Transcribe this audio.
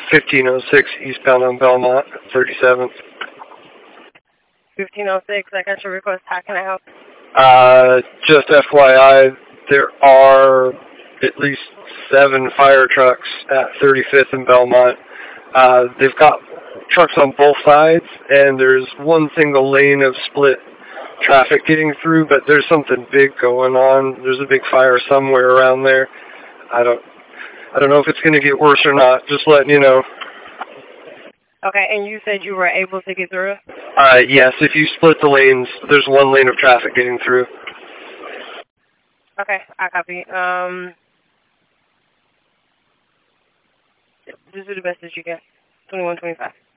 1506 eastbound on Belmont, 37th. 1506, I got your request. How can I help? Just FYI, there are at least 7 fire trucks at 35th and Belmont. They've got trucks on both sides, and there's one single lane of split traffic getting through, but there's something big going on. There's a big fire somewhere around there. I don't know if it's going to get worse or not. Just letting you know. Okay, and you said you were able to get through? Yes, if you split the lanes, there's one lane of traffic getting through. Okay, I copy. Just do the best that you can. 2125.